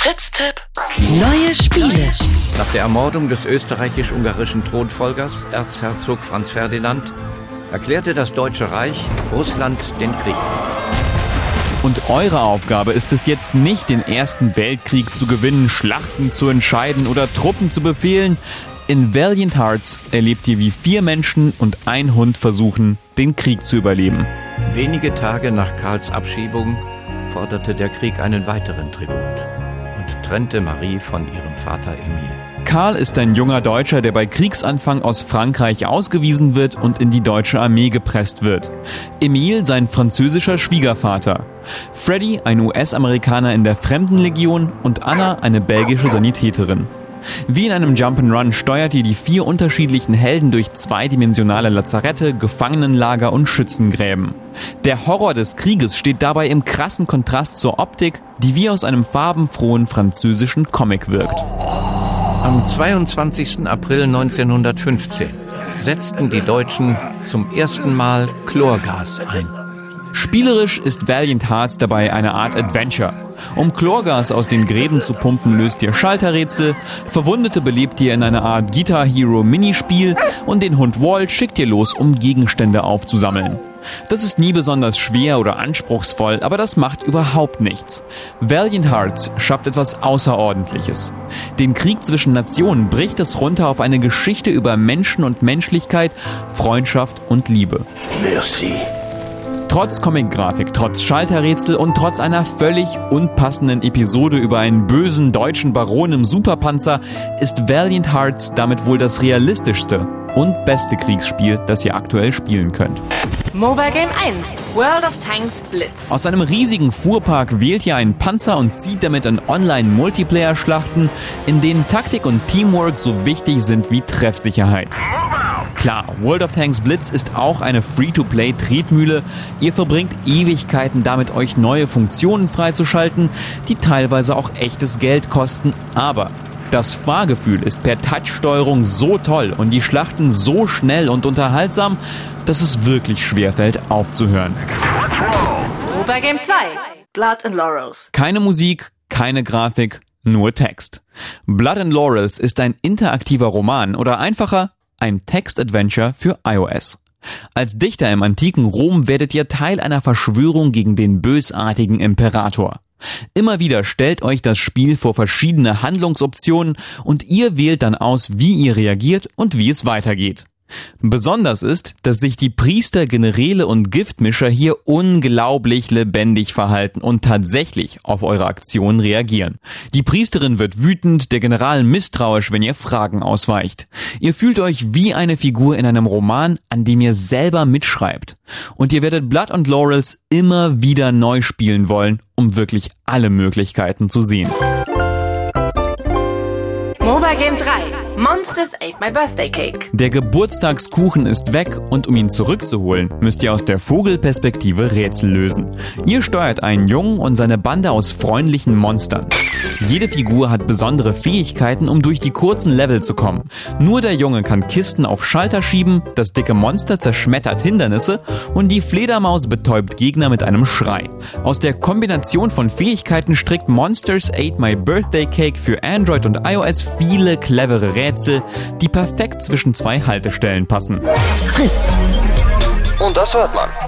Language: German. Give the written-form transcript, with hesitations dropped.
Fritz-Tipp. Neue Spiele. Nach der Ermordung des österreichisch-ungarischen Thronfolgers Erzherzog Franz Ferdinand erklärte das Deutsche Reich Russland den Krieg. Und eure Aufgabe ist es jetzt nicht, den Ersten Weltkrieg zu gewinnen, Schlachten zu entscheiden oder Truppen zu befehlen. In Valiant Hearts erlebt ihr, wie 4 Menschen und ein Hund versuchen, den Krieg zu überleben. Wenige Tage nach Karls Abschiebung forderte der Krieg einen weiteren Tribut und trennte Marie von ihrem Vater Emil. Karl ist ein junger Deutscher, der bei Kriegsanfang aus Frankreich ausgewiesen wird und in die deutsche Armee gepresst wird. Emil sein französischer Schwiegervater. Freddy ein US-Amerikaner in der Fremdenlegion und Anna eine belgische Sanitäterin. Wie in einem Jump'n'Run steuert ihr die 4 unterschiedlichen Helden durch zweidimensionale Lazarette, Gefangenenlager und Schützengräben. Der Horror des Krieges steht dabei im krassen Kontrast zur Optik, die wie aus einem farbenfrohen französischen Comic wirkt. Am 22. April 1915 setzten die Deutschen zum ersten Mal Chlorgas ein. Spielerisch ist Valiant Hearts dabei eine Art Adventure. Um Chlorgas aus den Gräben zu pumpen, löst ihr Schalterrätsel, Verwundete belebt ihr in einer Art Guitar Hero Minispiel und den Hund Walt schickt ihr los, um Gegenstände aufzusammeln. Das ist nie besonders schwer oder anspruchsvoll, aber das macht überhaupt nichts. Valiant Hearts schafft etwas Außerordentliches. Den Krieg zwischen Nationen bricht es runter auf eine Geschichte über Menschen und Menschlichkeit, Freundschaft und Liebe. Merci. Trotz Comic-Grafik, trotz Schalterrätsel und trotz einer völlig unpassenden Episode über einen bösen deutschen Baron im Superpanzer ist Valiant Hearts damit wohl das realistischste und beste Kriegsspiel, das ihr aktuell spielen könnt. Mobile Game 1. World of Tanks Blitz. Aus einem riesigen Fuhrpark wählt ihr einen Panzer und zieht damit in Online-Multiplayer-Schlachten, in denen Taktik und Teamwork so wichtig sind wie Treffsicherheit. Klar, World of Tanks Blitz ist auch eine Free-to-Play-Tretmühle. Ihr verbringt Ewigkeiten damit, euch neue Funktionen freizuschalten, die teilweise auch echtes Geld kosten. Aber das Fahrgefühl ist per Touch-Steuerung so toll und die Schlachten so schnell und unterhaltsam, dass es wirklich schwerfällt aufzuhören. Mobile Game 2. Blood and Laurels. Keine Musik, keine Grafik, nur Text. Blood and Laurels ist ein interaktiver Roman oder einfacher ein Text-Adventure für iOS. Als Dichter im antiken Rom werdet ihr Teil einer Verschwörung gegen den bösartigen Imperator. Immer wieder stellt euch das Spiel vor verschiedene Handlungsoptionen und ihr wählt dann aus, wie ihr reagiert und wie es weitergeht. Besonders ist, dass sich die Priester, Generäle und Giftmischer hier unglaublich lebendig verhalten und tatsächlich auf eure Aktionen reagieren. Die Priesterin wird wütend, der General misstrauisch, wenn ihr Fragen ausweicht. Ihr fühlt euch wie eine Figur in einem Roman, an dem ihr selber mitschreibt. Und ihr werdet Blood and Laurels immer wieder neu spielen wollen, um wirklich alle Möglichkeiten zu sehen. Mobile Game 3. Monsters Ate My Birthday Cake. Der Geburtstagskuchen ist weg und um ihn zurückzuholen, müsst ihr aus der Vogelperspektive Rätsel lösen. Ihr steuert einen Jungen und seine Bande aus freundlichen Monstern. Jede Figur hat besondere Fähigkeiten, um durch die kurzen Level zu kommen. Nur der Junge kann Kisten auf Schalter schieben, das dicke Monster zerschmettert Hindernisse und die Fledermaus betäubt Gegner mit einem Schrei. Aus der Kombination von Fähigkeiten strickt Monsters Ate My Birthday Cake für Android und iOS viele clevere Rätsel, die perfekt zwischen 2 Haltestellen passen. Fritz. Und das hört man.